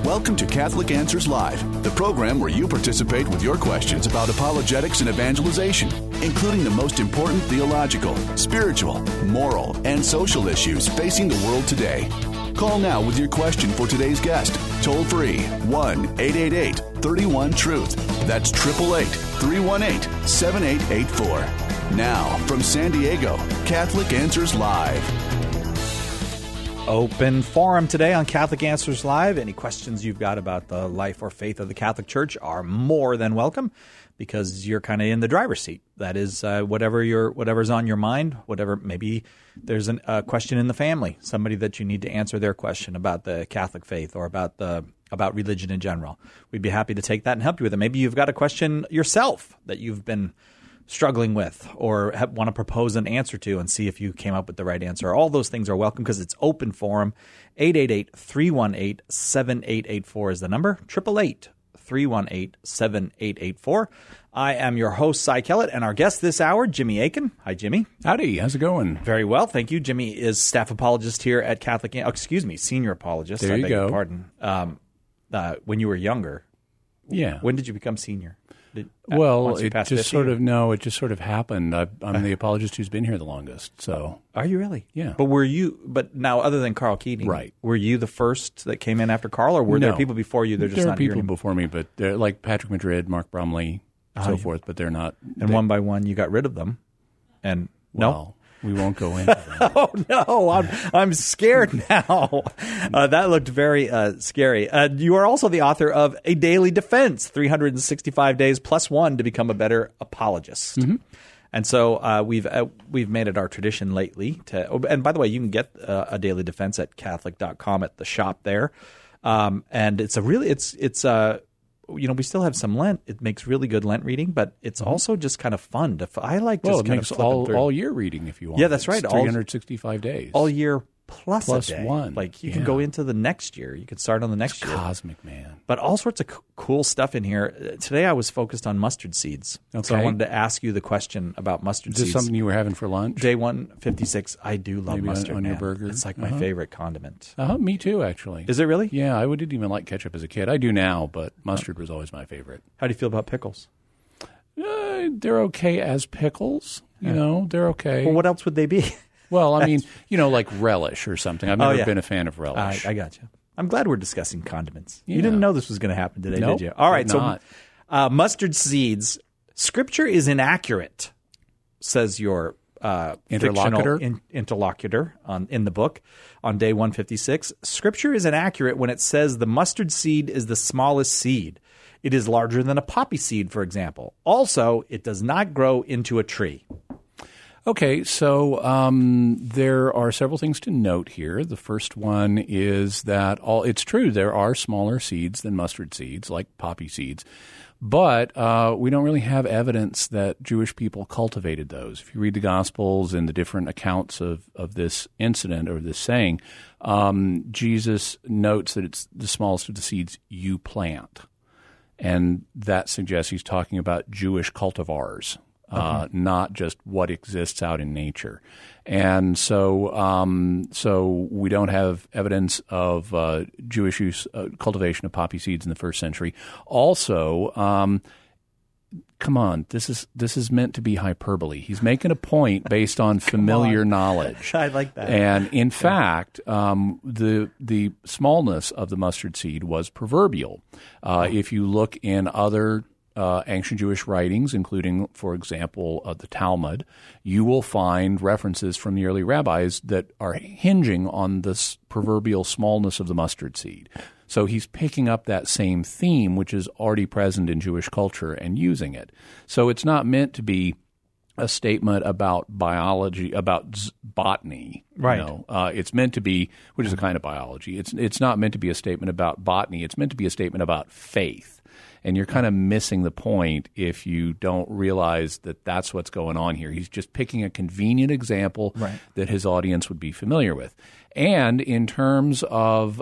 Welcome to Catholic Answers Live, the program where you participate with your questions about apologetics and evangelization, including the most important theological, spiritual, moral, and social issues facing the world today. Call now with your question for today's guest. Toll free 1-888-31-TRUTH. That's 888-318-7884. Now, from San Diego, Catholic Answers Live. Open forum today on Catholic Answers Live. Any questions you've got about the life or faith of the Catholic Church are more than welcome, because you're kind of in the driver's seat. That is whatever's on your mind, whatever. Maybe there's a question in the family, somebody that you need to answer their question about the Catholic faith or about religion in general. We'd be happy to take that and help you with it. Maybe you've got a question yourself that you've been struggling with or want to propose an answer to and see if you came up with the right answer. All those things are welcome because it's open forum. 888-318-7884 is the number. 888-318-7884. I am your host, Cy Kellett, and our guest this hour, Jimmy Akin. Hi, Jimmy. Howdy. How's it going? Very well, thank you. Jimmy is staff apologist here at Catholic. Senior apologist. There you go. Your pardon. When you were younger. Yeah. When did you become senior? It just sort of happened. I'm the apologist who's been here the longest. So, are you really? Yeah. But now, other than Carl Keating, right? Were you the first that came in after Carl, or were there people before you? They're just not here anymore? There are people before me, but they're like Patrick Madrid, Mark Bromley, so forth. But they're not. And one by one, you got rid of them. And no. We won't go into that. Oh, no. I'm scared now. That looked very scary. You are also the author of A Daily Defense, 365 Days plus one to become a better apologist. Mm-hmm. And so we've made it our tradition lately to – and by the way, you can get A Daily Defense at Catholic.com at the shop there. And it's a really – it's we still have some Lent. It makes really good Lent reading, but it's also just kind of fun. I like just kind of flipping through. All year reading if you want. Yeah, that's right. It's 365 days. All year plus a day. One. Like you can go into the next year. You could start on the next year. Cosmic, man. But all sorts of cool stuff in here. Today I was focused on mustard seeds. Okay. So I wanted to ask you the question about mustard seeds. Is this something you were having for lunch? Day 156. I do love mustard on your burger. It's like my favorite condiment. Me too, actually. Is it really? Yeah, I didn't even like ketchup as a kid. I do now, but mustard was always my favorite. How do you feel about pickles? They're okay as pickles. They're okay. Well, what else would they be? Well, I mean, like relish or something. I've never been a fan of relish. I got you. I'm glad we're discussing condiments. Yeah. You didn't know this was going to happen today, Nope, did you? All right, not. So mustard seeds. Scripture is inaccurate, says your interlocutor in the book on day 156. Scripture is inaccurate when it says the mustard seed is the smallest seed. It is larger than a poppy seed, for example. Also, it does not grow into a tree. Okay, so there are several things to note here. The first one is that it's true there are smaller seeds than mustard seeds, like poppy seeds, but we don't really have evidence that Jewish people cultivated those. If you read the Gospels and the different accounts of this incident or this saying, Jesus notes that it's the smallest of the seeds you plant, and that suggests he's talking about Jewish cultivars. Not just what exists out in nature. And so we don't have evidence of Jewish cultivation of poppy seeds in the first century. Also, come on, this is meant to be hyperbole. He's making a point based on familiar knowledge. I like that. And in fact, the smallness of the mustard seed was proverbial. If you look in other ancient Jewish writings, including, for example, the Talmud, you will find references from the early rabbis that are hinging on this proverbial smallness of the mustard seed. So he's picking up that same theme, which is already present in Jewish culture, and using it. So it's not meant to be a statement about biology, about botany. Right. It's meant to be, which is a kind of biology. It's not meant to be a statement about botany. It's meant to be a statement about faith. And you're kind of missing the point if you don't realize that that's what's going on here. He's just picking a convenient example that his audience would be familiar with. And in terms of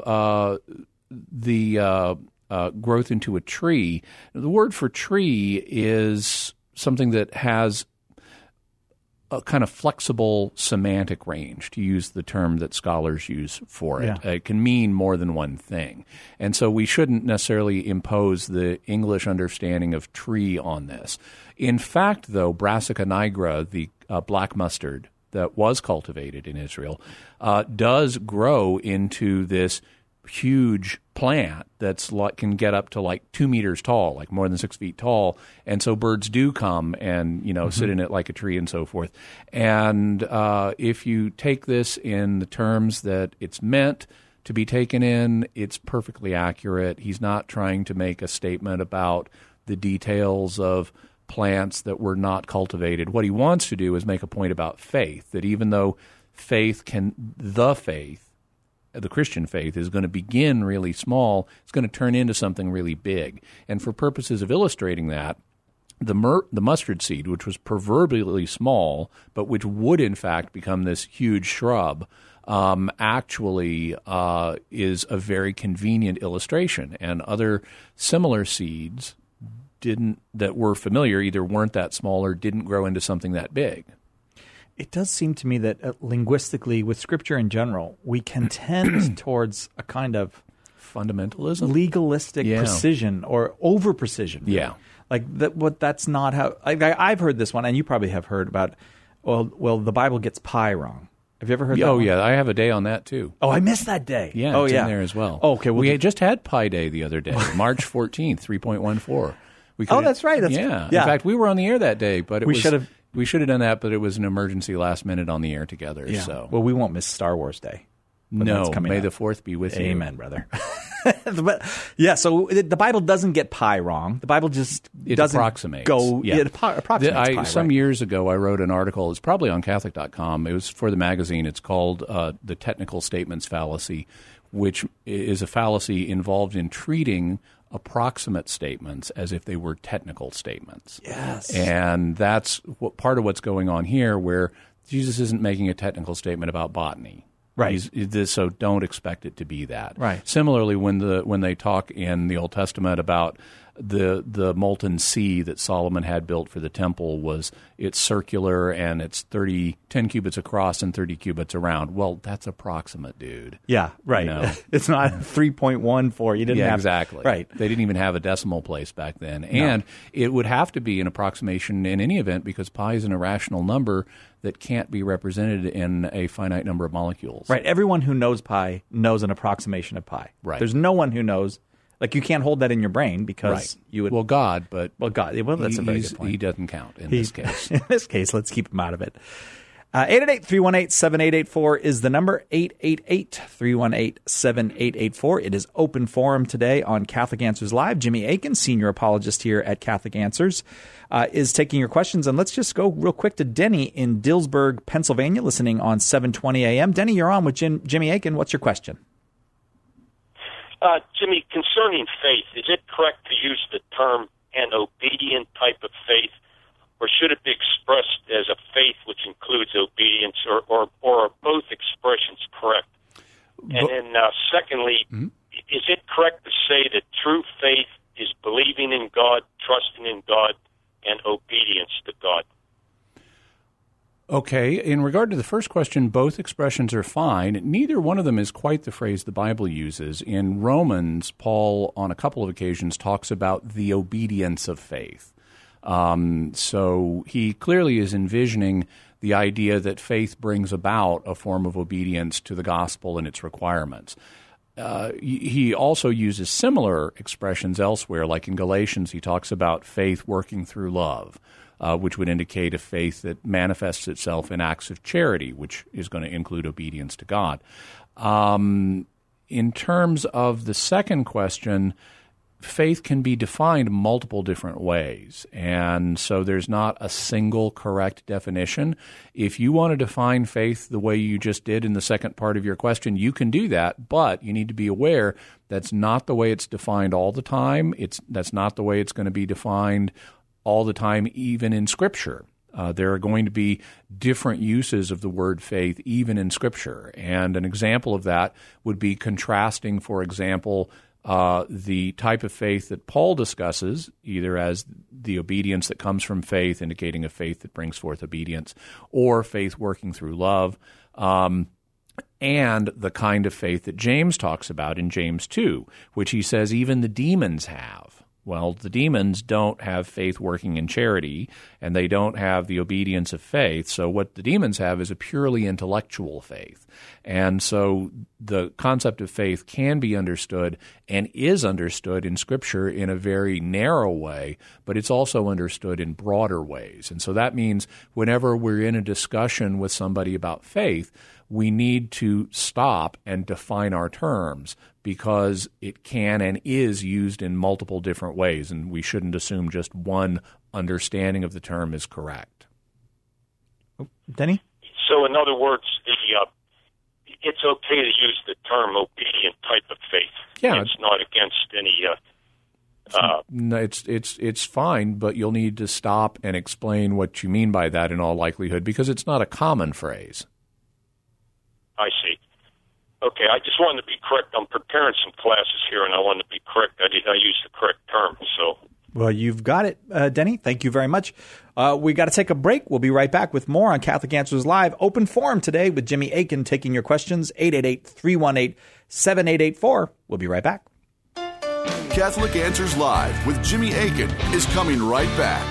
the growth into a tree, the word for tree is something that has a kind of flexible semantic range, to use the term that scholars use for it. Yeah. It can mean more than one thing. And so we shouldn't necessarily impose the English understanding of tree on this. In fact, though, Brassica nigra, the black mustard that was cultivated in Israel, does grow into this huge plant that's can get up to like 2 meters tall, like more than 6 feet tall, and so birds do come and sit in it like a tree and so forth. And if you take this in the terms that it's meant to be taken in, it's perfectly accurate. He's not trying to make a statement about the details of plants that were not cultivated. What he wants to do is make a point about faith, that even though the Christian faith is going to begin really small, it's going to turn into something really big. And for purposes of illustrating that, the mustard seed, which was proverbially small, but which would in fact become this huge shrub, actually is a very convenient illustration. And other similar seeds that were familiar either weren't that small or didn't grow into something that big. It does seem to me that linguistically, with Scripture in general, we can tend towards a kind of fundamentalism, legalistic precision or over-precision. Really. Yeah. Like that's not how I've heard this one, and you probably have heard about, well, the Bible gets pi wrong. Have you ever heard that one? Yeah. I have a day on that, too. Oh, I missed that day. Yeah, it's in there as well. Oh, okay. We just had Pi Day the other day, March 14th, 3.14. That's right. In fact, we were on the air that day, but we should have done that, but it was an emergency last minute on the air together. Yeah. So. Well, we won't miss Star Wars Day. No, may the 4th be with you. Amen, brother. So the Bible doesn't get pi wrong. The Bible just doesn't approximates. It approximates pi, some years ago, I wrote an article. It's probably on Catholic.com. It was for the magazine. It's called The Technical Statements Fallacy, which is a fallacy involved in treating approximate statements as if they were technical statements. Yes. And that's part of what's going on here, where Jesus isn't making a technical statement about botany. Right. So don't expect it to be that. Right. Similarly, when they talk in the Old Testament about the molten sea that Solomon had built for the temple, it's circular and it's 10 cubits across and 30 cubits around. Well, that's approximate, dude. Yeah, right. It's not 3.14. You didn't have exactly. Right. They didn't even have a decimal place back then. No. And it would have to be an approximation in any event because pi is an irrational number that can't be represented in a finite number of molecules. Right. Everyone who knows pi knows an approximation of pi. Right. There's no one who knows. Like, you can't hold that in your brain because you would... Well, God, but... Well, God. Well, that's a very good point. He doesn't count in this case. In this case, let's keep him out of it. 888-318-7884 is the number, 888-318-7884. It is open forum today on Catholic Answers Live. Jimmy Akin, senior apologist here at Catholic Answers, is taking your questions. And let's just go real quick to Denny in Dillsburg, Pennsylvania, listening on 720 a.m. Denny, you're on with Jimmy Akin. What's your question? Jimmy, concerning faith, is it correct to use the term an obedient type of faith, or should it be expressed as a faith which includes obedience, or are both expressions correct? And then secondly, is it correct to say that true faith is believing in God, trusting in God, and obedience to God? Okay. In regard to the first question, both expressions are fine. Neither one of them is quite the phrase the Bible uses. In Romans, Paul, on a couple of occasions, talks about the obedience of faith. So he clearly is envisioning the idea that faith brings about a form of obedience to the gospel and its requirements. He also uses similar expressions elsewhere, like in Galatians, he talks about faith working through love. Which would indicate a faith that manifests itself in acts of charity, which is going to include obedience to God. In terms of the second question, faith can be defined multiple different ways, and so there's not a single correct definition. If you want to define faith the way you just did in the second part of your question, you can do that, but you need to be aware that's not the way it's defined all the time. That's not the way it's going to be defined all the time, even in Scripture. There are going to be different uses of the word faith, even in Scripture. And an example of that would be contrasting, for example, the type of faith that Paul discusses, either as the obedience that comes from faith, indicating a faith that brings forth obedience, or faith working through love, and the kind of faith that James talks about in James 2, which he says even the demons have. Well, the demons don't have faith working in charity, and they don't have the obedience of faith. So what the demons have is a purely intellectual faith. And so the concept of faith can be understood and is understood in Scripture in a very narrow way, but it's also understood in broader ways. And so that means whenever we're in a discussion with somebody about faith, we need to stop and define our terms, because it can and is used in multiple different ways, and we shouldn't assume just one understanding of the term is correct. Denny? So in other words, it's okay to use the term obedient type of faith. Yeah. It's not against any... No, it's fine, but you'll need to stop and explain what you mean by that in all likelihood, because it's not a common phrase. I see. Okay, I just wanted to be correct. I'm preparing some classes here, and I wanted to be correct. I used the correct term. So, well, you've got it, Denny. Thank you very much. We got to take a break. We'll be right back with more on Catholic Answers Live. Open forum today with Jimmy Akin taking your questions. 888-318-7884. We'll be right back. Catholic Answers Live with Jimmy Akin is coming right back.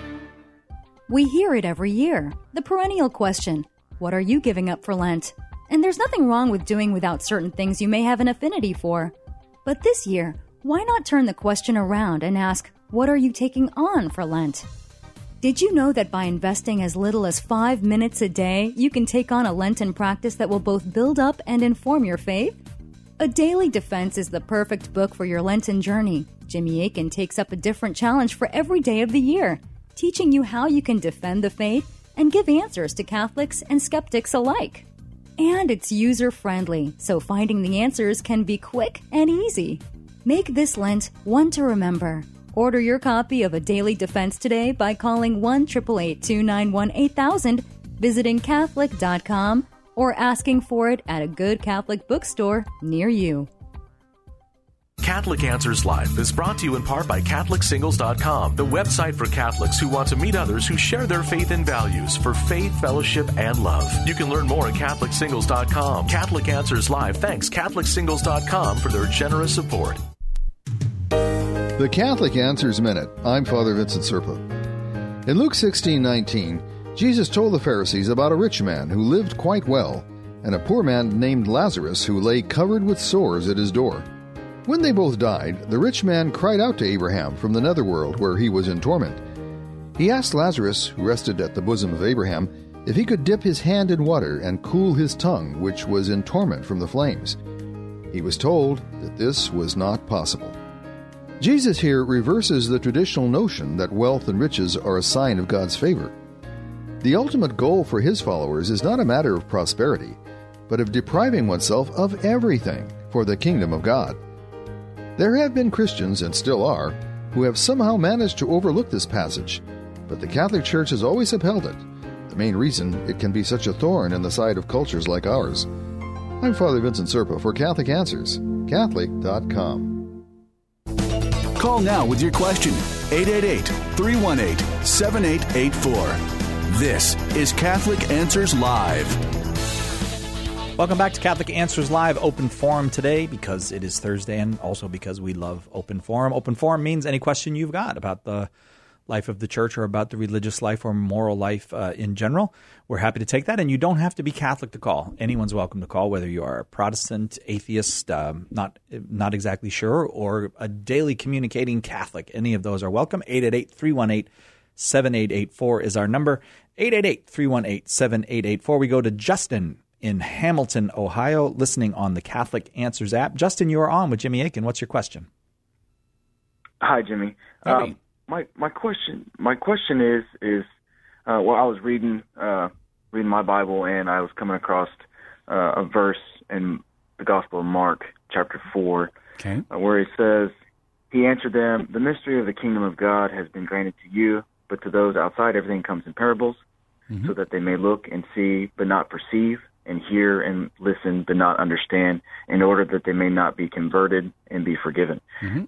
We hear it every year. The perennial question, what are you giving up for Lent? And there's nothing wrong with doing without certain things you may have an affinity for. But this year, why not turn the question around and ask, what are you taking on for Lent? Did you know that by investing as little as 5 minutes a day, you can take on a Lenten practice that will both build up and inform your faith? A Daily Defense is the perfect book for your Lenten journey. Jimmy Akin takes up a different challenge for every day of the year, teaching you how you can defend the faith and give answers to Catholics and skeptics alike. And it's user-friendly, so finding the answers can be quick and easy. Make this Lent one to remember. Order your copy of A Daily Defense today by calling 1-888-291-8000, visiting Catholic.com, or asking for it at a good Catholic bookstore near you. Catholic Answers Live is brought to you in part by CatholicSingles.com, the website for Catholics who want to meet others who share their faith and values for faith, fellowship, and love. You can learn more at CatholicSingles.com. Catholic Answers Live thanks CatholicSingles.com for their generous support. The Catholic Answers Minute. I'm Father Vincent Serpa. In Luke 16:19, Jesus told the Pharisees about a rich man who lived quite well, and a poor man named Lazarus who lay covered with sores at his door. When they both died, the rich man cried out to Abraham from the netherworld where he was in torment. He asked Lazarus, who rested at the bosom of Abraham, if he could dip his hand in water and cool his tongue, which was in torment from the flames. He was told that this was not possible. Jesus here reverses the traditional notion that wealth and riches are a sign of God's favor. The ultimate goal for his followers is not a matter of prosperity, but of depriving oneself of everything for the kingdom of God. There have been Christians, and still are, who have somehow managed to overlook this passage, but the Catholic Church has always upheld it. The main reason it can be such a thorn in the side of cultures like ours. I'm Father Vincent Serpa for Catholic Answers, Catholic.com. Call now with your question, 888-318-7884. This is Catholic Answers Live. Welcome back to Catholic Answers Live Open Forum today, because it is Thursday and also because we love Open Forum. Open Forum means any question you've got about the life of the church or about the religious life or moral life in general. We're happy to take that, and you don't have to be Catholic to call. Anyone's welcome to call, whether you are a Protestant, atheist, not exactly sure, or a daily communicating Catholic. Any of those are welcome. 888-318-7884 is our number. 888-318-7884. We go to Justin in Hamilton, Ohio, listening on the Catholic Answers app. Justin, you are on with Jimmy Akin. What's your question? Hi, Jimmy. Hi. My question is well, I was reading my Bible, and I was coming across a verse in the Gospel of Mark, chapter 4, where it says, "He answered them, 'The mystery of the kingdom of God has been granted to you, but to those outside everything comes in parables, so that they may look and see but not perceive, and hear and listen but not understand, in order that they may not be converted and be forgiven.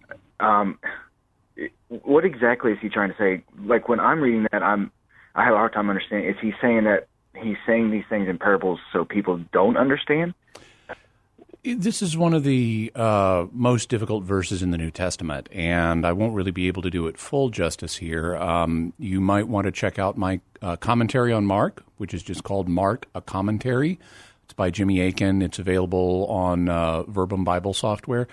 What exactly is he trying to say? Like, when I'm reading that, I have a hard time understanding. Is he saying that he's saying these things in parables so people don't understand? This is one of the most difficult verses in the New Testament, and I won't really be able to do it full justice here. You might want to check out my commentary on Mark, which is just called Mark, a Commentary. It's by Jimmy Akin. It's available on Verbum Bible software.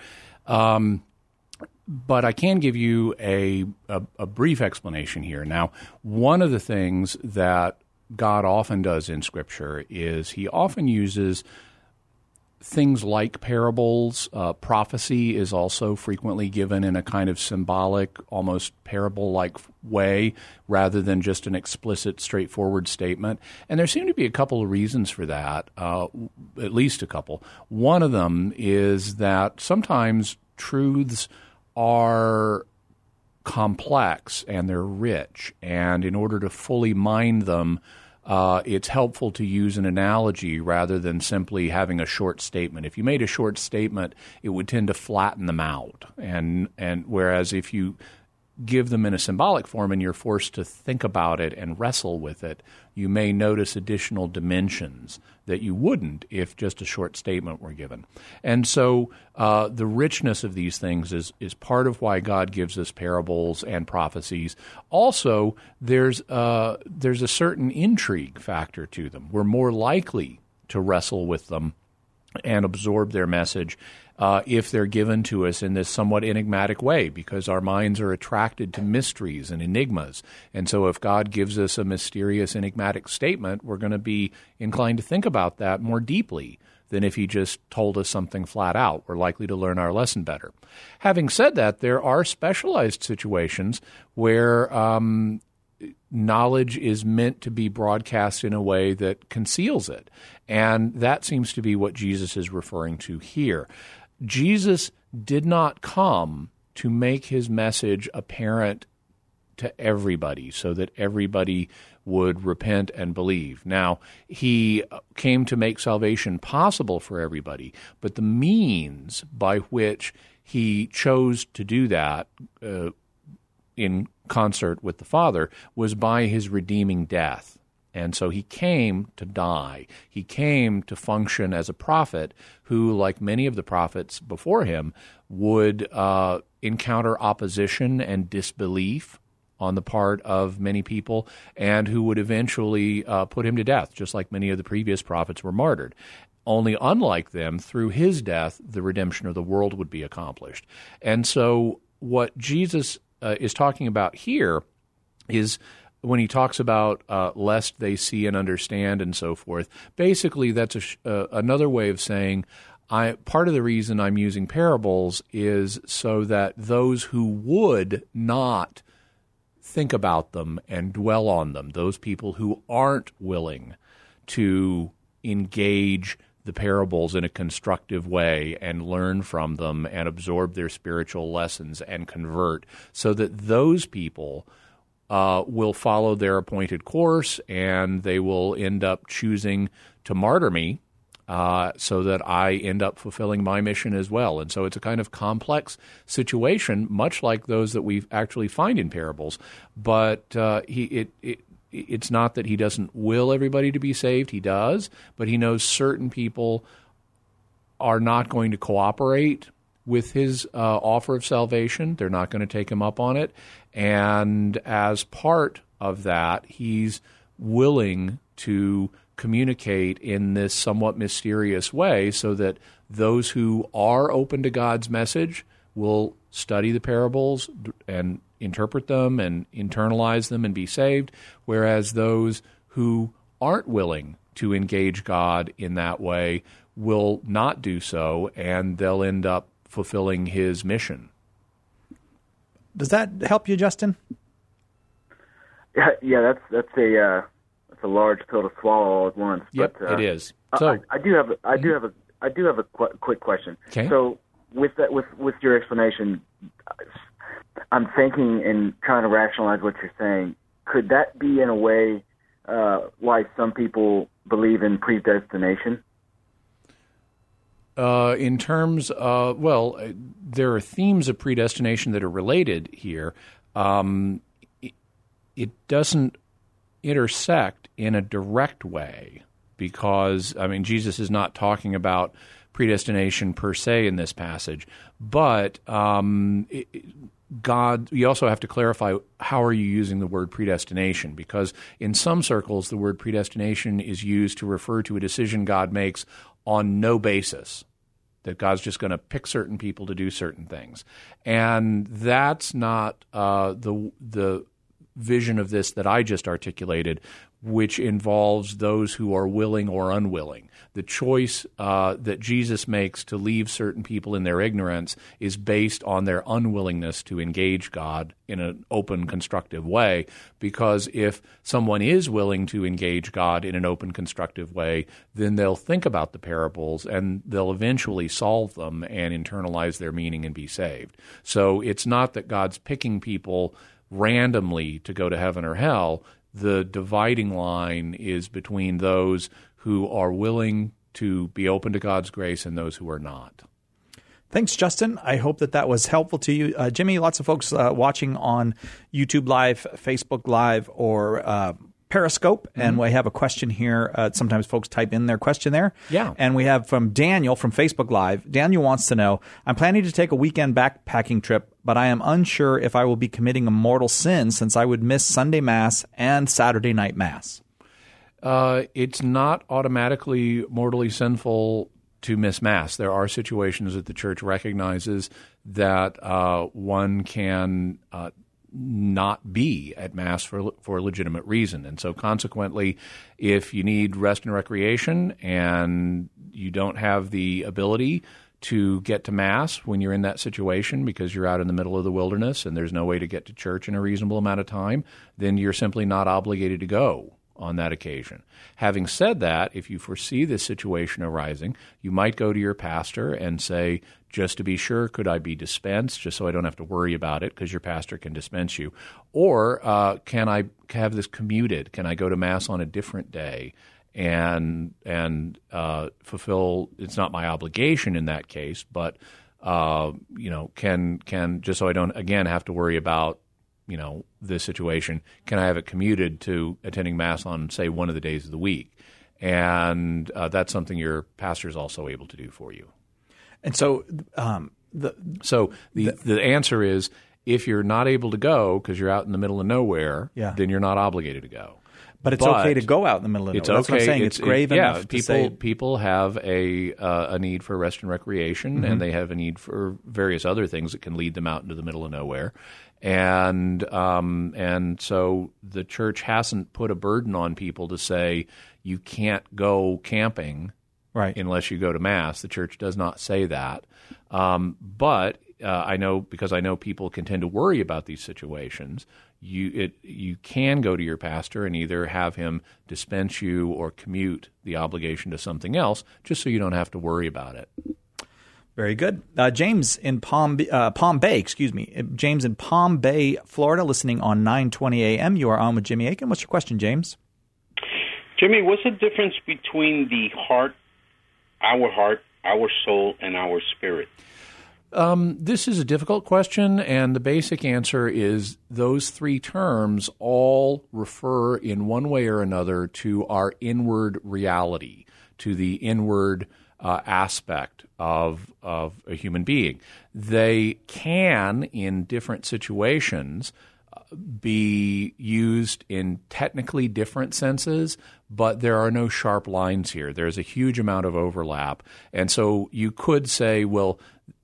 But I can give you a brief explanation here. Now, one of the things that God often does in Scripture is he often uses things like parables. Prophecy is also frequently given in a kind of symbolic, almost parable-like way, rather than just an explicit, straightforward statement. And there seem to be a couple of reasons for that, at least a couple. One of them is that sometimes truths are complex and they're rich, and in order to fully mine them, it's helpful to use an analogy rather than simply having a short statement. If you made a short statement, it would tend to flatten them out, and whereas if you give them in a symbolic form and you're forced to think about it and wrestle with it, you may notice additional dimensions that you wouldn't if just a short statement were given. And so the richness of these things is part of why God gives us parables and prophecies. Also, there's a certain intrigue factor to them. We're more likely to wrestle with them and absorb their message if they're given to us in this somewhat enigmatic way, because our minds are attracted to mysteries and enigmas. And so if God gives us a mysterious, enigmatic statement, we're going to be inclined to think about that more deeply than if he just told us something flat out. We're likely to learn our lesson better. Having said that, there are specialized situations where knowledge is meant to be broadcast in a way that conceals it. And that seems to be what Jesus is referring to here. Jesus did not come to make his message apparent to everybody so that everybody would repent and believe. Now, he came to make salvation possible for everybody, but the means by which he chose to do that in concert with the Father was by his redeeming death. And so he came to die. He came to function as a prophet who, like many of the prophets before him, would encounter opposition and disbelief on the part of many people, and who would eventually put him to death, just like many of the previous prophets were martyred. Only unlike them, through his death, the redemption of the world would be accomplished. And so what Jesus is talking about here is when he talks about lest they see and understand and so forth, basically that's another way of saying part of the reason I'm using parables is so that those who would not think about them and dwell on them, those people who aren't willing to engage the parables in a constructive way and learn from them and absorb their spiritual lessons and convert, so that those people will follow their appointed course, and they will end up choosing to martyr me so that I end up fulfilling my mission as well. And so it's a kind of complex situation, much like those that we actually find in parables. But it's not that he doesn't will everybody to be saved. He does, but he knows certain people are not going to cooperate with his offer of salvation. They're not going to take him up on it. And as part of that, he's willing to communicate in this somewhat mysterious way so that those who are open to God's message will study the parables and interpret them and internalize them and be saved, whereas those who aren't willing to engage God in that way will not do so, and they'll end up fulfilling his mission. Does that help you, Justin? Yeah, that's a large pill to swallow all at once. Yep, but, it is. So I do have a quick question. Okay. So with your explanation, I'm thinking and trying to rationalize what you're saying. Could that be in a way why some people believe in predestination? In terms of, there are themes of predestination that are related here. It doesn't intersect in a direct way because, Jesus is not talking about predestination per se in this passage, but God, you also have to clarify how are you using the word predestination, because in some circles the word predestination is used to refer to a decision God makes on no basis, that God's just going to pick certain people to do certain things. And that's not the vision of this that I just articulated, which involves those who are willing or unwilling. The choice that Jesus makes to leave certain people in their ignorance is based on their unwillingness to engage God in an open, constructive way, because if someone is willing to engage God in an open, constructive way, then they'll think about the parables and they'll eventually solve them and internalize their meaning and be saved. So it's not that God's picking people randomly to go to heaven or hell. The dividing line is between those who are willing to be open to God's grace and those who are not. Thanks, Justin. I hope that was helpful to you. Jimmy, lots of folks watching on YouTube Live, Facebook Live, or Periscope, and we have a question here. Sometimes folks type in their question there. Yeah. And we have from Daniel from Facebook Live. Daniel wants to know, I'm planning to take a weekend backpacking trip, but I am unsure if I will be committing a mortal sin since I would miss Sunday Mass and Saturday night Mass. It's not automatically mortally sinful to miss Mass. There are situations that the Church recognizes that one can not be at Mass for a legitimate reason. And so consequently, if you need rest and recreation and you don't have the ability to get to Mass when you're in that situation because you're out in the middle of the wilderness and there's no way to get to church in a reasonable amount of time, then you're simply not obligated to go on that occasion. Having said that, if you foresee this situation arising, you might go to your pastor and say, just to be sure, could I be dispensed, just so I don't have to worry about it, because your pastor can dispense you? Or can I have this commuted? Can I go to Mass on a different day and fulfill? It's not my obligation in that case, but can just so I don't again have to worry about this situation, can I have it commuted to attending Mass on, say, one of the days of the week? And that's something your pastor is also able to do for you. And so the answer is, if you're not able to go because you're out in the middle of nowhere, then you're not obligated to go. But it's okay to go out in the middle of nowhere. That's what I'm saying. It's grave enough to say. People have a need for rest and recreation, and they have a need for various other things that can lead them out into the middle of nowhere. And so the Church hasn't put a burden on people to say you can't go camping unless you go to Mass. The Church does not say that. But I know, because I know people can tend to worry about these situations, you can go to your pastor and either have him dispense you or commute the obligation to something else, just so you don't have to worry about it. Very good. James in Palm Bay, James in Palm Bay, Florida, listening on 920 AM. You are on with Jimmy Akin. What's your question, James? Jimmy, what's the difference between the heart, our soul, and our spirit? This is a difficult question, and the basic answer is those three terms all refer in one way or another to our inward reality, to the inward aspect of a human being. They can, in different situations, be used in technically different senses, but there are no sharp lines here. There's a huge amount of overlap. And so you could say, well,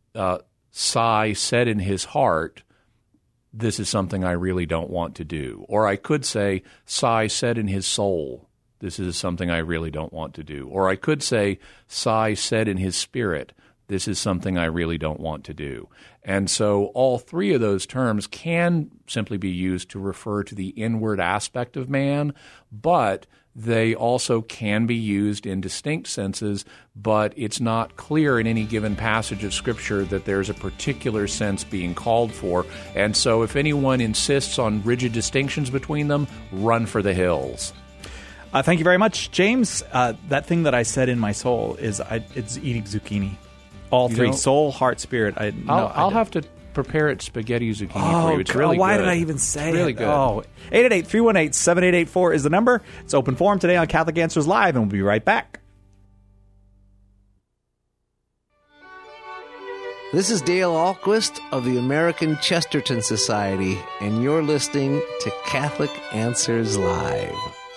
Sai said in his heart, this is something I really don't want to do. Or I could say, Sai said in his soul, this is something I really don't want to do. Or I could say, Sai said in his spirit, this is something I really don't want to do. And so all three of those terms can simply be used to refer to the inward aspect of man, but they also can be used in distinct senses, but it's not clear in any given passage of Scripture that there's a particular sense being called for. And so if anyone insists on rigid distinctions between them, run for the hills. Thank you very much, James. That thing that I said in my soul is it's eating zucchini. All three, soul, heart, spirit. I'll have to prepare it spaghetti zucchini for you. It's really why good. did I even say it's really it? good. Oh, 888-318-7884 is the number. It's Open Forum today on Catholic Answers Live, and we'll be right back. This is Dale Ahlquist of the American Chesterton Society, and you're listening to Catholic Answers Live.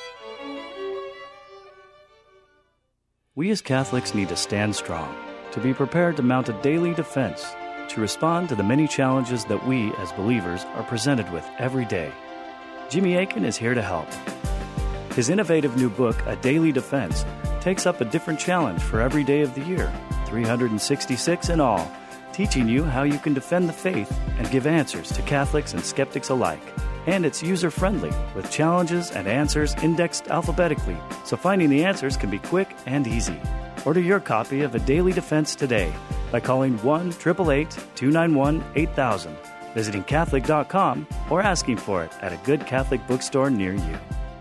We as Catholics need to stand strong, to be prepared to mount a daily defense, to respond to the many challenges that we as believers are presented with every day. Jimmy Akin is here to help. His innovative new book, A Daily Defense, takes up a different challenge for every day of the year, 366 in all, teaching you how you can defend the faith and give answers to Catholics and skeptics alike. And it's user-friendly, with challenges and answers indexed alphabetically, so finding the answers can be quick and easy. Order your copy of A Daily Defense today by calling 1-888-291-8000, visiting Catholic.com, or asking for it at a good Catholic bookstore near you.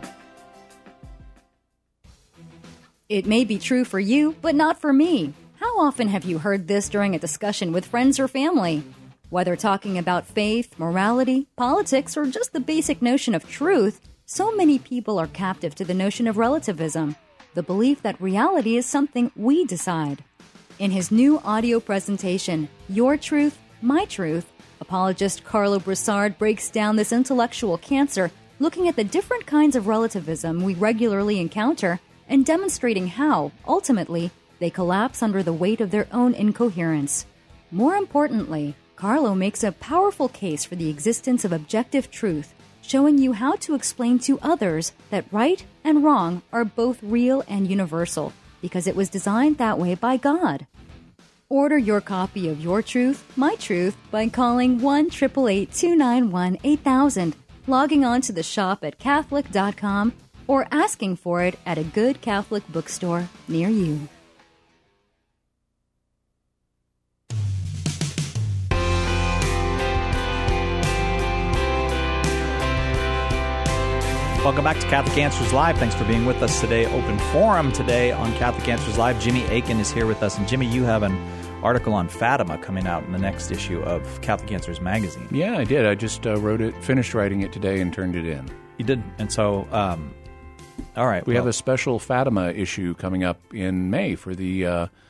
It may be true for you, but not for me. How often have you heard this during a discussion with friends or family? Whether talking about faith, morality, politics, or just the basic notion of truth, so many people are captive to the notion of relativism, the belief that reality is something we decide. In his new audio presentation, Your Truth, My Truth, apologist Carlo Broussard breaks down this intellectual cancer, looking at the different kinds of relativism we regularly encounter and demonstrating how, ultimately, they collapse under the weight of their own incoherence. More importantly, Carlo makes a powerful case for the existence of objective truth, showing you how to explain to others that right and wrong are both real and universal, because it was designed that way by God. Order your copy of Your Truth, My Truth by calling 1-888-291-8000, logging on to the shop at Catholic.com, or asking for it at a good Catholic bookstore near you. Welcome back to Catholic Answers Live. Thanks for being with us today. Open Forum today on Catholic Answers Live. Jimmy Akin is here with us. And Jimmy, you have an article on Fatima coming out in the next issue of Catholic Answers magazine. Yeah, I did. I just finished writing it today and turned it in. You did? And so, all right. We have a special Fatima issue coming up in May for the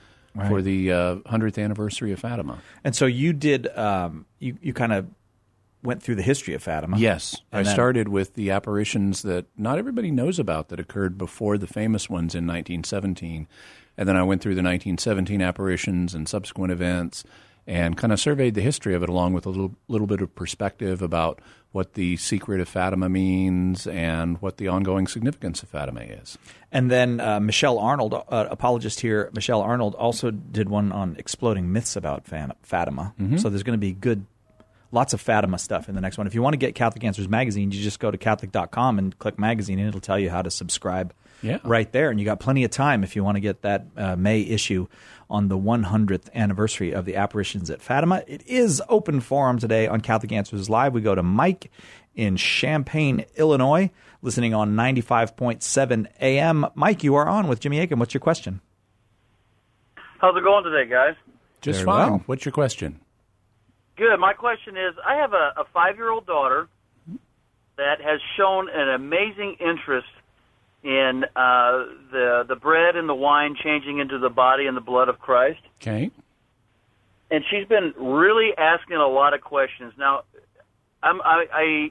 100th anniversary of Fatima. And so you did, you kind of went through the history of Fatima. Yes. I started with the apparitions that not everybody knows about that occurred before the famous ones in 1917. And then I went through the 1917 apparitions and subsequent events and kind of surveyed the history of it along with a little bit of perspective about what the secret of Fatima means and what the ongoing significance of Fatima is. And then Michelle Arnold, apologist here, Michelle Arnold also did one on exploding myths about Fatima. Mm-hmm. So there's going to be lots of Fatima stuff in the next one. If you want to get Catholic Answers magazine, you just go to Catholic.com and click magazine, and it'll tell you how to subscribe right there. And you got plenty of time if you want to get that May issue on the 100th anniversary of the apparitions at Fatima. It is Open Forum today on Catholic Answers Live. We go to Mike in Champaign, Illinois, listening on 95.7 AM. Mike, you are on with Jimmy Akin. What's your question? How's it going today, guys? Just fine. Well. What's your question? Good. My question is, I have a 5-year-old daughter that has shown an amazing interest in the bread and the wine changing into the body and the blood of Christ. Okay. And she's been really asking a lot of questions. Now, I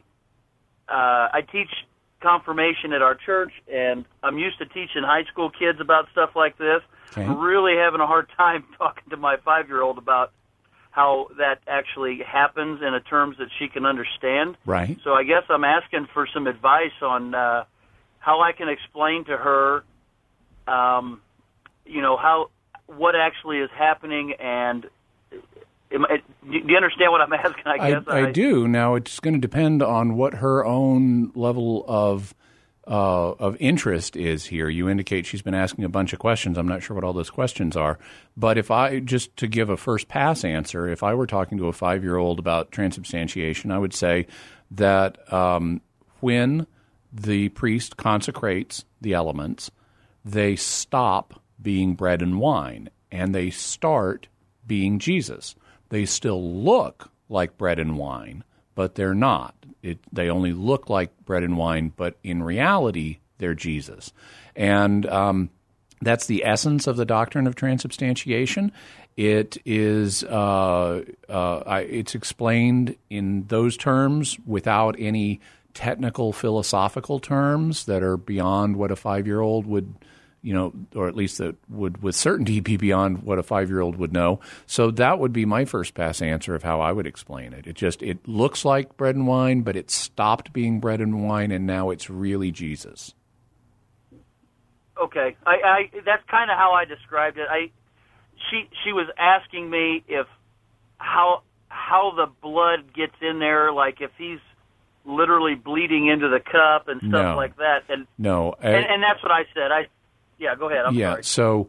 teach confirmation at our church, and I'm used to teaching high school kids about stuff like this. Okay. I'm really having a hard time talking to my 5-year-old about how that actually happens in a terms that she can understand. Right. So I guess I'm asking for some advice on how I can explain to her, what actually is happening, and do you understand what I'm asking? I guess I do. Now it's going to depend on what her own level of interest is here. You indicate she's been asking a bunch of questions. I'm not sure what all those questions are. But if I, just to give a first pass answer, if I were talking to a 5-year-old about transubstantiation, I would say that when the priest consecrates the elements, they stop being bread and wine, and they start being Jesus. They still look like bread and wine, but they're not. They only look like bread and wine, but in reality, they're Jesus. And that's the essence of the doctrine of transubstantiation. It is it's explained in those terms without any technical philosophical terms that are beyond what a 5-year-old would, or at least that would with certainty be beyond what a 5-year-old would know. So that would be my first pass answer of how I would explain it. It looks like bread and wine, but it stopped being bread and wine, and now it's really Jesus. Okay, I that's kind of how I described it. She was asking me if how the blood gets in there, like if he's literally bleeding into the cup and stuff like that. And and that's what I said. Go ahead. I'm sorry. So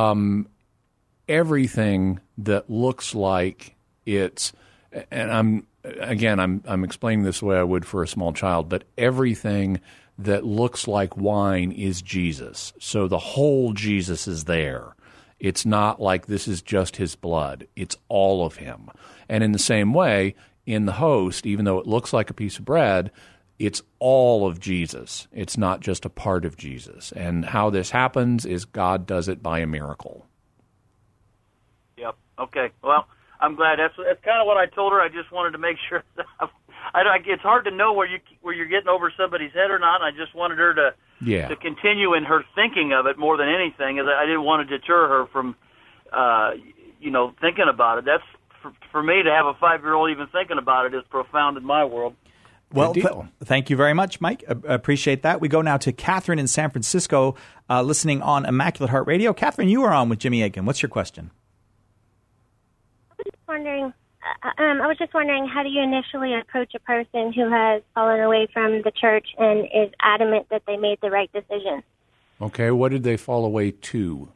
everything that looks like it's, and I'm explaining this the way I would for a small child, but everything that looks like wine is Jesus. So the whole Jesus is there. It's not like this is just his blood. It's all of him. And in the same way, in the host, even though it looks like a piece of bread, it's all of Jesus. It's not just a part of Jesus. And how this happens is God does it by a miracle. Yep. Okay. Well, I'm glad. That's kind of what I told her. I just wanted to make sure that it's hard to know where you're getting over somebody's head or not. And I just wanted her to continue in her thinking of it more than anything. I didn't want to deter her from, thinking about it. That's for me to have a 5-year-old even thinking about it is profound in my world. Well, thank you very much, Mike. Appreciate that. We go now to Catherine in San Francisco, listening on Immaculate Heart Radio. Catherine, you are on with Jimmy Akin. What's your question? I was just wondering, how do you initially approach a person who has fallen away from the church and is adamant that they made the right decision? Okay, what did they fall away to?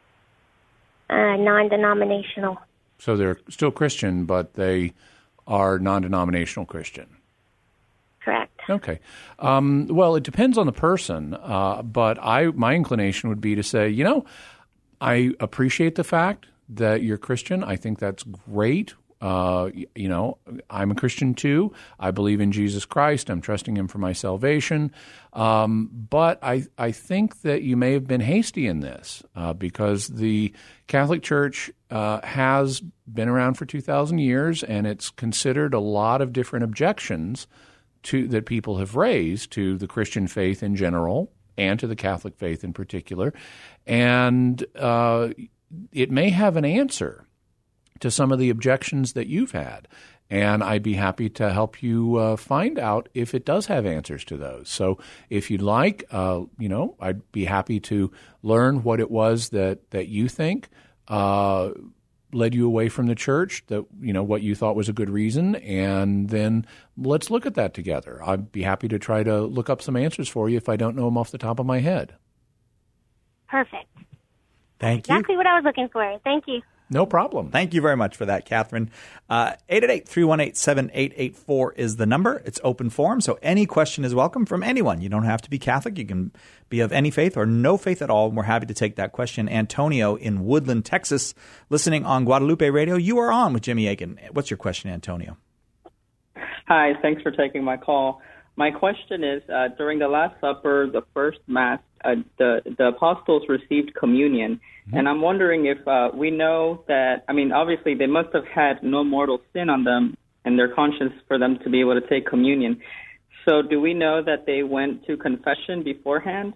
Non-denominational. So they're still Christian, but they are non-denominational Christian. Correct. Okay. Well, it depends on the person, but my inclination would be to say, I appreciate the fact that you're Christian. I think that's great. I'm a Christian too. I believe in Jesus Christ. I'm trusting him for my salvation. But I think that you may have been hasty in this because the Catholic Church has been around for 2,000 years, and it's considered a lot of different objections that people have raised to the Christian faith in general and to the Catholic faith in particular. And it may have an answer to some of the objections that you've had. And I'd be happy to help you find out if it does have answers to those. So if you'd like, I'd be happy to learn what it was that you think led you away from the church, that what you thought was a good reason, and then let's look at that together. I'd be happy to try to look up some answers for you if I don't know them off the top of my head. Perfect. Thank you. Exactly what I was looking for. Thank you. No problem. Thank you very much for that, Catherine. 888-318-7884 is the number. It's open forum, so any question is welcome from anyone. You don't have to be Catholic. You can be of any faith or no faith at all, and we're happy to take that question. Antonio in Woodland, Texas, listening on Guadalupe Radio. You are on with Jimmy Akin. What's your question, Antonio? Hi, thanks for taking my call. My question is, during the Last Supper, the first Mass, the apostles received communion. And I'm wondering if we know that, obviously they must have had no mortal sin on them and their conscience for them to be able to take communion. So do we know that they went to confession beforehand?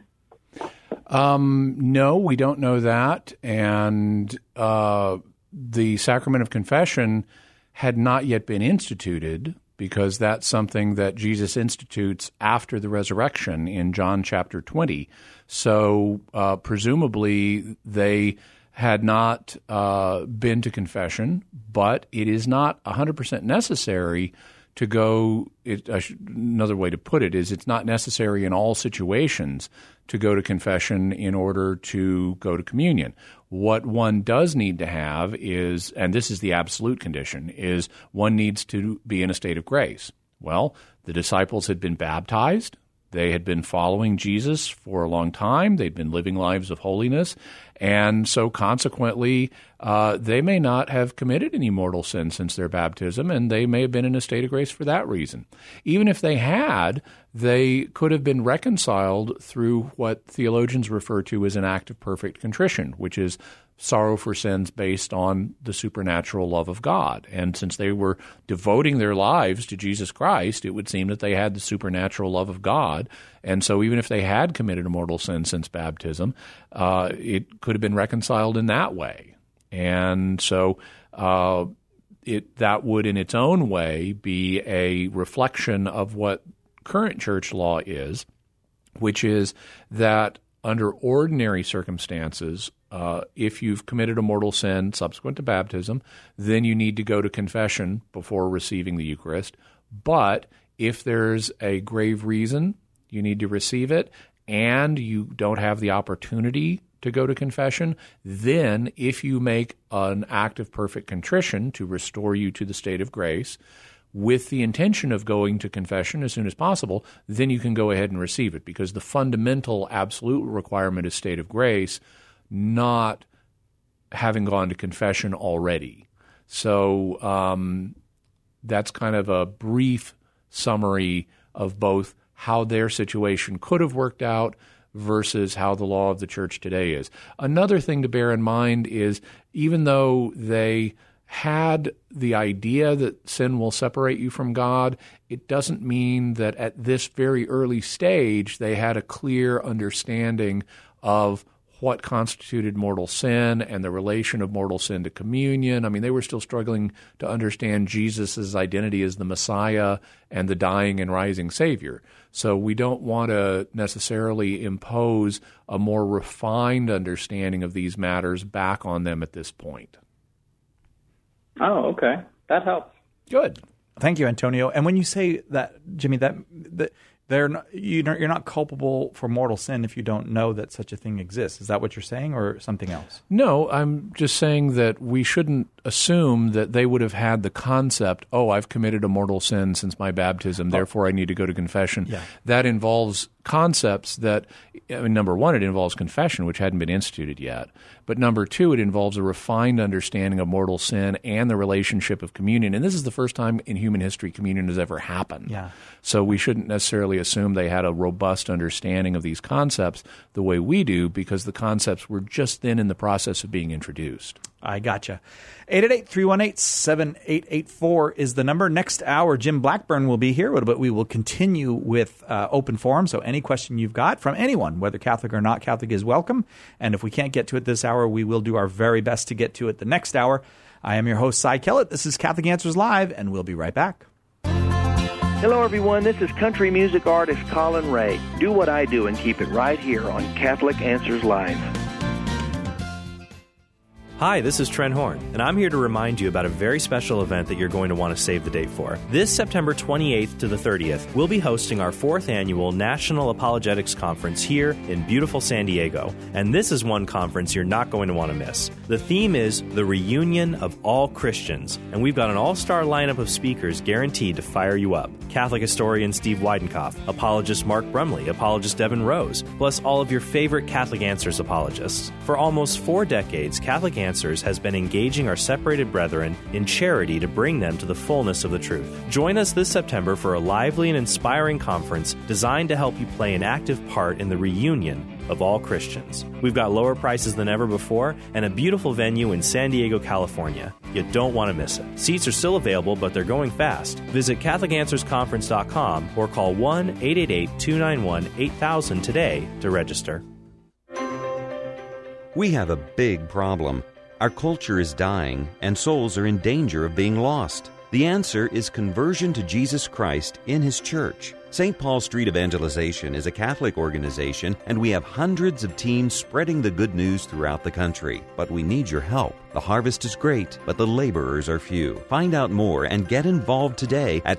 No, we don't know that. And the sacrament of confession had not yet been instituted, because that's something that Jesus institutes after the resurrection in John chapter 20. So presumably they had not been to confession, but it is not 100% necessary to go. Another way to put it is it's not necessary in all situations to go to confession in order to go to communion. What one does need to have is, and this is the absolute condition, is one needs to be in a state of grace. Well, the disciples had been baptized. They had been following Jesus for a long time. They'd been living lives of holiness. And so consequently, they may not have committed any mortal sin since their baptism, and they may have been in a state of grace for that reason. Even if they had, they could have been reconciled through what theologians refer to as an act of perfect contrition, which is sorrow for sins based on the supernatural love of God. And since they were devoting their lives to Jesus Christ, it would seem that they had the supernatural love of God. And so even if they had committed a mortal sin since baptism, it could have been reconciled in that way. And so that would in its own way be a reflection of what current church law is, which is that under ordinary circumstances, if you've committed a mortal sin subsequent to baptism, then you need to go to confession before receiving the Eucharist. But if there's a grave reason you need to receive it and you don't have the opportunity to go to confession, then if you make an act of perfect contrition to restore you to the state of grace, with the intention of going to confession as soon as possible, then you can go ahead and receive it, because the fundamental absolute requirement is state of grace, not having gone to confession already. So that's kind of a brief summary of both how their situation could have worked out versus how the law of the church today is. Another thing to bear in mind is even though they had the idea that sin will separate you from God, it doesn't mean that at this very early stage they had a clear understanding of what constituted mortal sin and the relation of mortal sin to communion. I mean, they were still struggling to understand Jesus' identity as the Messiah and the dying and rising Savior. So we don't want to necessarily impose a more refined understanding of these matters back on them at this point. Oh, okay. That helps. Good. Thank you, Antonio. And when you say that, Jimmy, that they're not, you're not culpable for mortal sin if you don't know that such a thing exists. Is that what you're saying, or something else? No, I'm just saying that we shouldn't assume that they would have had the concept, oh, I've committed a mortal sin since my baptism, therefore I need to go to confession. Yeah. That involves concepts that, I mean, number one, it involves confession, which hadn't been instituted yet. But number two, it involves a refined understanding of mortal sin and the relationship of communion. And this is the first time in human history communion has ever happened. Yeah. So we shouldn't necessarily assume they had a robust understanding of these concepts the way we do, because the concepts were just then in the process of being introduced. I gotcha. 888-318-7884 is the number. Next hour, Jim Blackburn will be here, but we will continue with open forum. So any question you've got from anyone, whether Catholic or not Catholic, is welcome. And if we can't get to it this hour, we will do our very best to get to it the next hour. I am your host, Cy Kellett. This is Catholic Answers Live, and we'll be right back. Hello, everyone. This is country music artist Colin Ray. Do what I do and keep it right here on Catholic Answers Live. Hi, this is Trent Horn, and I'm here to remind you about a very special event that you're going to want to save the date for. This September 28th to the 30th, we'll be hosting our 4th annual National Apologetics Conference here in beautiful San Diego. And this is one conference you're not going to want to miss. The theme is the reunion of all Christians, and we've got an all-star lineup of speakers guaranteed to fire you up. Catholic historian Steve Weidenkopf, apologist Mark Brumley, apologist Devin Rose, plus all of your favorite Catholic Answers apologists. For almost 4 decades, Catholic Answers has been engaging our separated brethren in charity to bring them to the fullness of the truth. Join us this September for a lively and inspiring conference designed to help you play an active part in the reunion of all Christians. We've got lower prices than ever before and a beautiful venue in San Diego, California. You don't want to miss it. Seats are still available, but they're going fast. Visit CatholicAnswersConference.com or call 1-888-291-8000 today to register. We have a big problem. Our culture is dying, and souls are in danger of being lost. The answer is conversion to Jesus Christ in His church. St. Paul Street Evangelization is a Catholic organization, and we have hundreds of teams spreading the good news throughout the country. But we need your help. The harvest is great, but the laborers are few. Find out more and get involved today at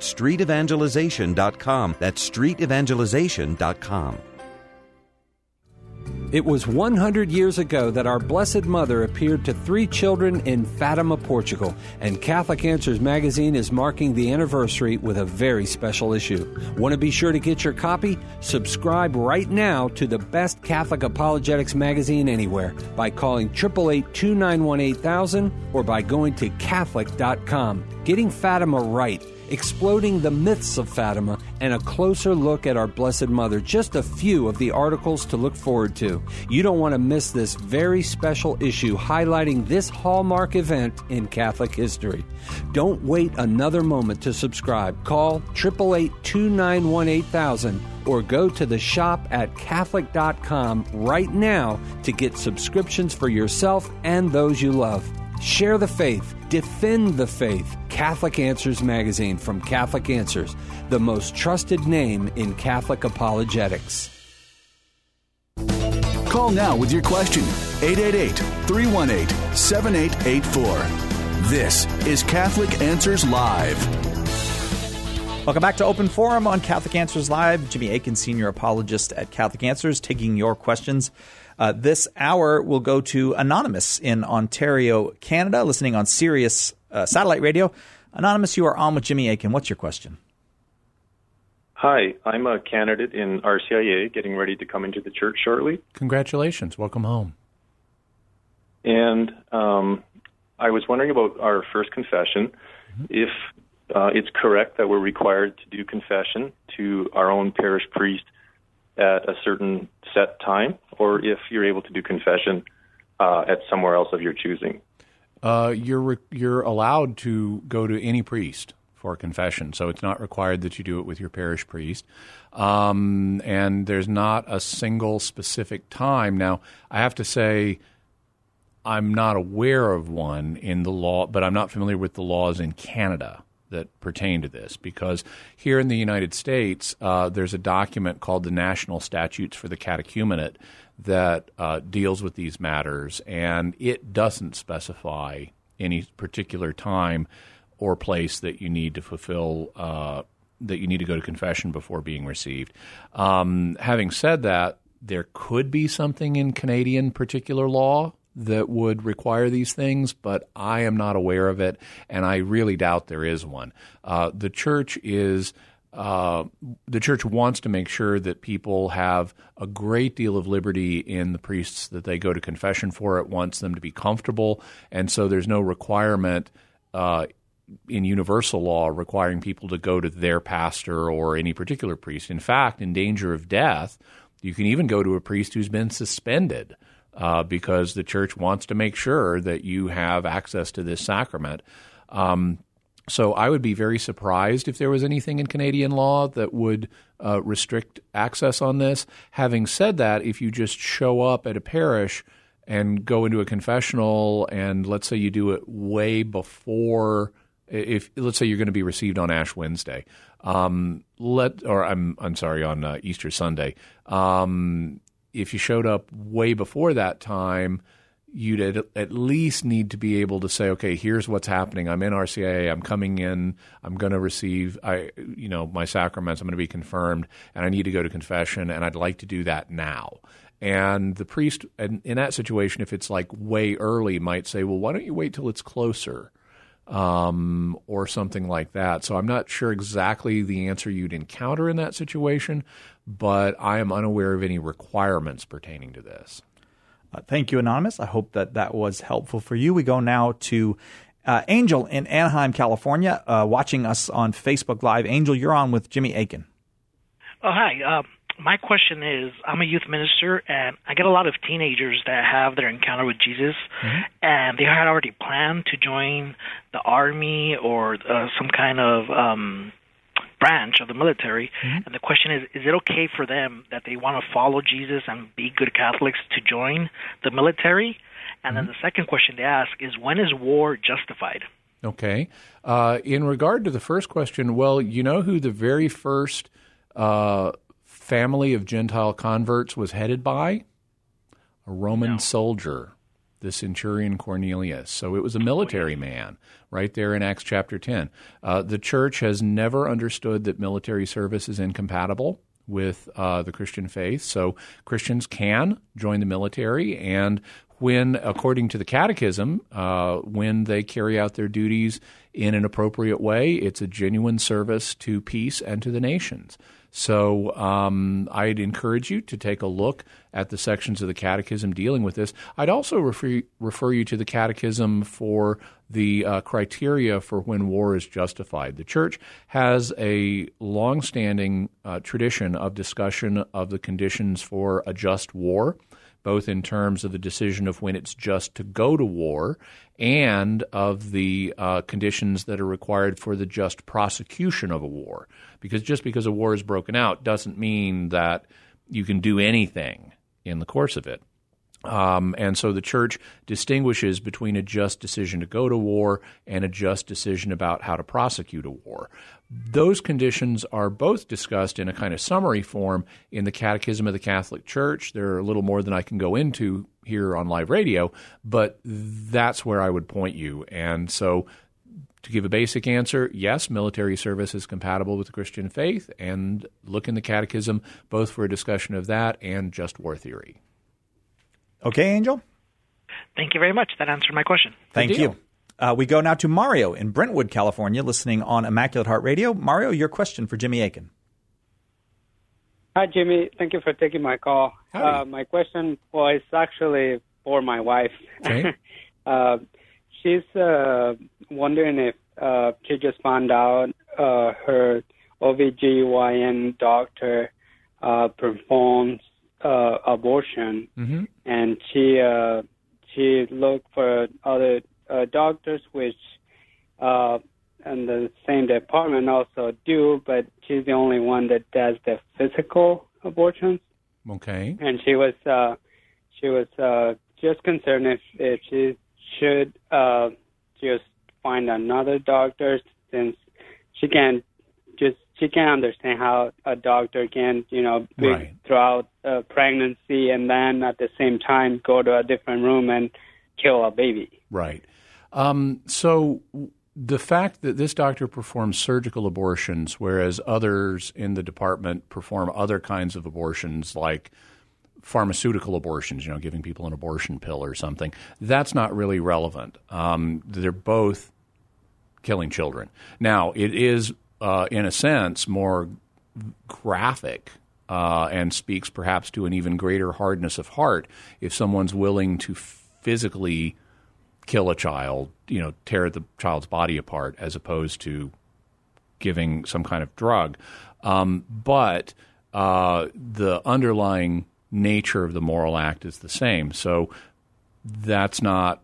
streetevangelization.com. That's streetevangelization.com. It was 100 years ago that our Blessed Mother appeared to 3 children in Fatima, Portugal, and Catholic Answers magazine is marking the anniversary with a very special issue. Want to be sure to get your copy? Subscribe right now to the best Catholic apologetics magazine anywhere by calling 888-291-8000 or by going to Catholic.com. Getting Fatima right, exploding the myths of Fatima, and a closer look at our Blessed Mother. Just a few of the articles to look forward to. You don't want to miss this very special issue highlighting this hallmark event in Catholic history. Don't wait another moment to subscribe. Call 888-291-8000 or go to the shop at Catholic.com right now to get subscriptions for yourself and those you love. Share the faith. Defend the faith. Catholic Answers magazine from Catholic Answers, the most trusted name in Catholic apologetics. Call now with your question. 888-318-7884. This is Catholic Answers Live. Welcome back to Open Forum on Catholic Answers Live. Jimmy Akin, Senior Apologist at Catholic Answers, taking your questions. This hour will go to Anonymous in Ontario, Canada, listening on Sirius Satellite Radio. Anonymous, you are on with Jimmy Akin. What's your question? Hi, I'm a candidate in RCIA, getting ready to come into the church shortly. Congratulations. Welcome home. And I was wondering about our first confession. Mm-hmm. If it's correct that we're required to do confession to our own parish priest at a certain set time, or if you're able to do confession at somewhere else of your choosing. You're allowed to go to any priest for confession, so it's not required that you do it with your parish priest. And there's not a single specific time. Now, I have to say, I'm not aware of one in the law, but I'm not familiar with the laws in Canada that pertain to this, because here in the United States, there's a document called the National Statutes for the Catechumenate that deals with these matters, and it doesn't specify any particular time or place that you need to fulfill, that you need to go to confession before being received. Having said that, there could be something in Canadian particular law that would require these things, but I am not aware of it, and I really doubt there is one. The church wants to make sure that people have a great deal of liberty in the priests that they go to confession for. It wants them to be comfortable, and so there's no requirement in universal law requiring people to go to their pastor or any particular priest. In fact, in danger of death, you can even go to a priest who's been suspended because the church wants to make sure that you have access to this sacrament. So I would be very surprised if there was anything in Canadian law that would restrict access on this. Having said that, if you just show up at a parish and go into a confessional, and let's say you do it way before, let's say you're going to be received on Ash Wednesday, on Easter Sunday. If you showed up way before that time, you'd at least need to be able to say, okay, here's what's happening. I'm in RCIA. I'm coming in. I'm going to receive, my sacraments. I'm going to be confirmed, and I need to go to confession, and I'd like to do that now. And the priest, in that situation, if it's like way early, might say, well, why don't you wait till it's closer, or something like that. So I'm not sure exactly the answer you'd encounter in that situation, but I am unaware of any requirements pertaining to this. Thank you, Anonymous. I hope that was helpful for you. We go now to Angel in Anaheim, California, watching us on Facebook Live. Angel, you're on with Jimmy Akin. Oh, hi. My question is, I'm a youth minister, and I get a lot of teenagers that have their encounter with Jesus, and they had already planned to join the army or some kind of branch of the military. And the question is it okay for them that they want to follow Jesus and be good Catholics to join the military? And then the second question they ask is, when is war justified? Okay. In regard to the first question, well, you know who the very first family of Gentile converts was headed by? A Roman soldier, the centurion Cornelius. So it was a military man right there in Acts chapter 10. The church has never understood that military service is incompatible with the Christian faith. So Christians can join the military, and when, according to the Catechism, when they carry out their duties in an appropriate way, it's a genuine service to peace and to the nations. So I'd encourage you to take a look at the sections of the Catechism dealing with this. I'd also refer you to the Catechism for the criteria for when war is justified. The Church has a long-standing tradition of discussion of the conditions for a just war, both in terms of the decision of when it's just to go to war and of the conditions that are required for the just prosecution of a war. Because just because a war is broken out doesn't mean that you can do anything in the course of it. And so the Church distinguishes between a just decision to go to war and a just decision about how to prosecute a war. Those conditions are both discussed in a kind of summary form in the Catechism of the Catholic Church. They're a little more than I can go into here on live radio, but that's where I would point you. And so to give a basic answer, yes, military service is compatible with the Christian faith, and look in the Catechism both for a discussion of that and just war theory. Okay, Angel? Thank you very much. That answered my question. Thank you. We go now to Mario in Brentwood, California, listening on Immaculate Heart Radio. Mario, your question for Jimmy Akin. Hi, Jimmy. Thank you for taking my call. My question was actually for my wife. Okay. She's wondering if she just found out her OBGYN doctor performs abortion, and she looked for other doctors which and the same department also do, but she's the only one that does the physical abortions. Okay. And she was just concerned if she should just find another doctor, since she can't understand how a doctor can, be throughout pregnancy and then at the same time go to a different room and kill a baby. Right. So the fact that this doctor performs surgical abortions, whereas others in the department perform other kinds of abortions like pharmaceutical abortions, giving people an abortion pill or something, that's not really relevant. They're both killing children. Now, it is, in a sense, more graphic and speaks perhaps to an even greater hardness of heart if someone's willing to physically kill a child, tear the child's body apart, as opposed to giving some kind of drug. But the underlying nature of the moral act is the same. So that's not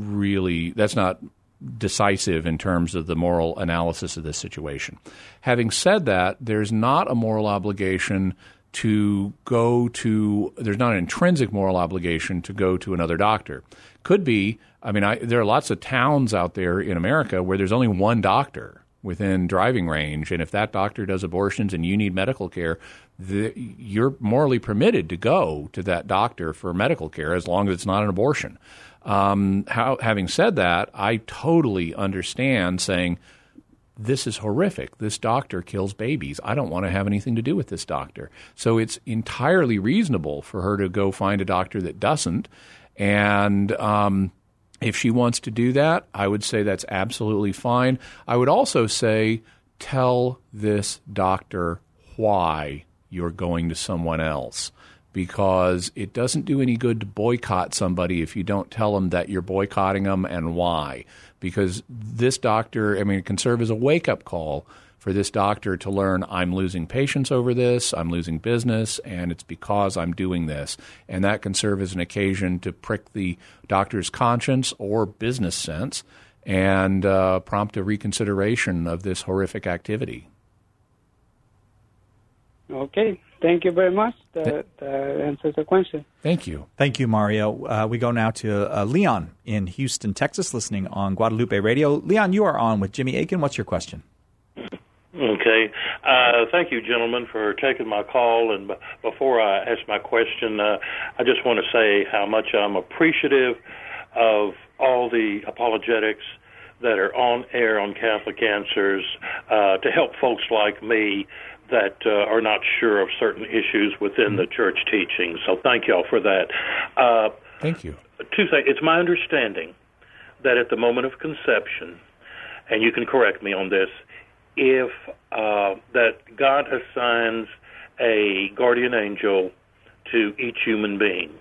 decisive in terms of the moral analysis of this situation. Having said that, there's not a moral obligation to there's not an intrinsic moral obligation to go to another doctor. Could be, there are lots of towns out there in America where there's only one doctor within driving range, and if that doctor does abortions and you need medical care, you're morally permitted to go to that doctor for medical care as long as it's not an abortion. Having said that, I totally understand saying, this is horrific. This doctor kills babies. I don't want to have anything to do with this doctor. So it's entirely reasonable for her to go find a doctor that doesn't. And if she wants to do that, I would say that's absolutely fine. I would also say, tell this doctor why you're going to someone else, because it doesn't do any good to boycott somebody if you don't tell them that you're boycotting them and why. Because this doctor, it can serve as a wake-up call for this doctor to learn, I'm losing patients over this, I'm losing business, and it's because I'm doing this. And that can serve as an occasion to prick the doctor's conscience or business sense and prompt a reconsideration of this horrific activity. Okay. Thank you very much. That answers the question. Thank you. Thank you, Mario. We go now to Leon in Houston, Texas, listening on Guadalupe Radio. Leon, you are on with Jimmy Akin. What's your question? Okay. Thank you, gentlemen, for taking my call. And before I ask my question, I just want to say how much I'm appreciative of all the apologetics that are on air on Catholic Answers to help folks like me that are not sure of certain issues within the church teaching. So thank y'all for that. Thank you. Two things. It's my understanding that at the moment of conception, and you can correct me on this, if that God assigns a guardian angel to each human being.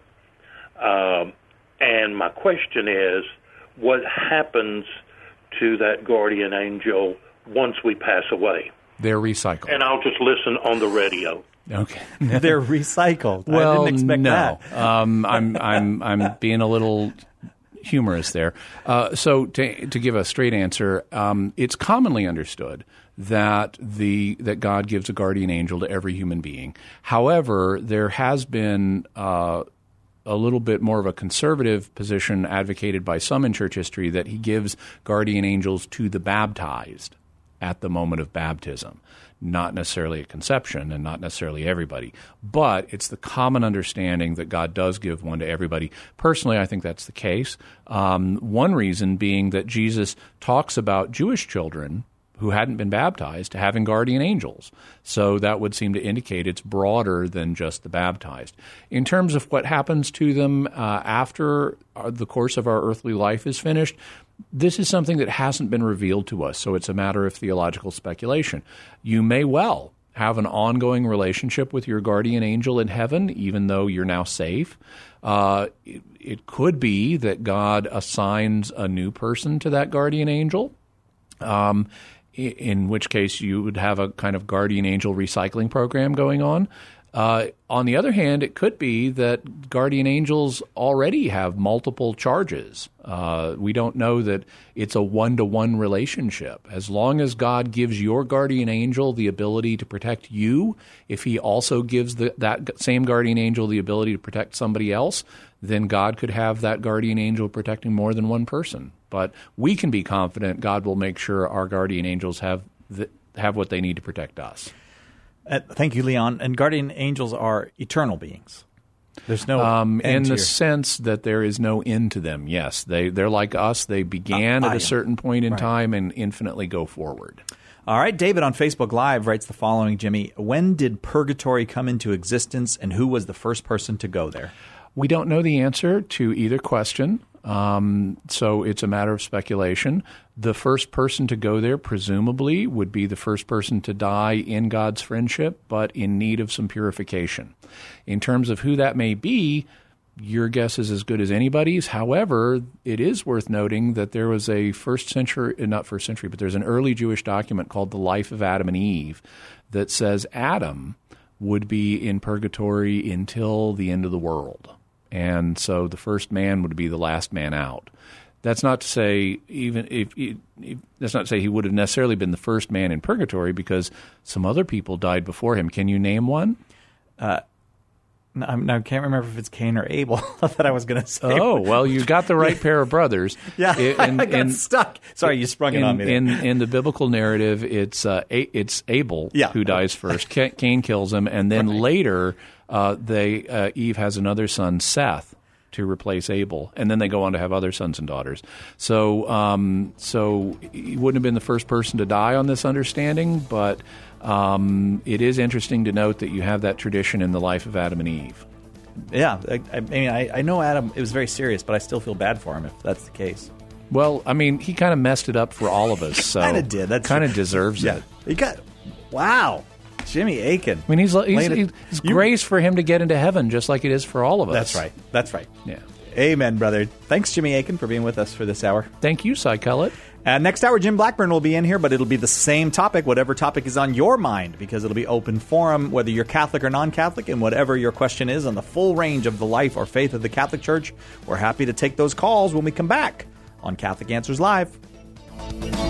And my question is, what happens to that guardian angel once we pass away? They're recycled. And I'll just listen on the radio. Okay. They're recycled. Well, I didn't expect no. that. I'm being a little humorous there. So to give a straight answer, it's commonly understood that God gives a guardian angel to every human being. However, there has been a little bit more of a conservative position advocated by some in church history that he gives guardian angels to the baptized at the moment of baptism. Not necessarily at conception and not necessarily everybody. But it's the common understanding that God does give one to everybody. Personally, I think that's the case. One reason being that Jesus talks about Jewish children who hadn't been baptized having guardian angels. So that would seem to indicate it's broader than just the baptized. In terms of what happens to them after the course of our earthly life is finished, this is something that hasn't been revealed to us, so it's a matter of theological speculation. You may well have an ongoing relationship with your guardian angel in heaven, even though you're now safe. It could be that God assigns a new person to that guardian angel, in which case you would have a kind of guardian angel recycling program going on. On the other hand, it could be that guardian angels already have multiple charges. We don't know that it's a one-to-one relationship. As long as God gives your guardian angel the ability to protect you, if he also gives that same guardian angel the ability to protect somebody else, then God could have that guardian angel protecting more than one person. But we can be confident God will make sure our guardian angels have what they need to protect us. Thank you, Leon. And guardian angels are eternal beings. There's no end in to the sense that there is no end to them. Yes, they're like us. They began at a certain point in time and infinitely go forward. All right, David on Facebook Live writes the following, Jimmy. When did purgatory come into existence, and who was the first person to go there? We don't know the answer to either question. So it's a matter of speculation. The first person to go there presumably would be the first person to die in God's friendship, but in need of some purification. In terms of who that may be, your guess is as good as anybody's. However, it is worth noting that there was a there's an early Jewish document called The Life of Adam and Eve that says Adam would be in purgatory until the end of the world. And so the first man would be the last man out. That's not to say that's not to say he would have necessarily been the first man in purgatory, because some other people died before him. Can you name one? I can't remember if it's Cain or Abel that I was going to say. Oh, well, you got the right pair of brothers. Yeah, I got stuck. Sorry, you sprung it on me. In the biblical narrative, it's Abel who dies first. Cain kills him, and then later Eve has another son, Seth, to replace Abel, and then they go on to have other sons and daughters. So he wouldn't have been the first person to die on this understanding, but it is interesting to note that you have that tradition in the life of Adam and Eve. Yeah, I know Adam, it was very serious, but I still feel bad for him if that's the case. Well, I mean, he kind of messed it up for all of us, so kind of did. That kind of deserves it. Wow. Jimmy Akin. I mean, it's grace for him to get into heaven, just like it is for all of us. That's right. Yeah. Amen, brother. Thanks, Jimmy Akin, for being with us for this hour. Thank you, Cy Cullett. Next hour, Jim Blackburn will be in here, but it'll be the same topic, whatever topic is on your mind, because it'll be open forum, whether you're Catholic or non-Catholic, and whatever your question is on the full range of the life or faith of the Catholic Church. We're happy to take those calls when we come back on Catholic Answers Live.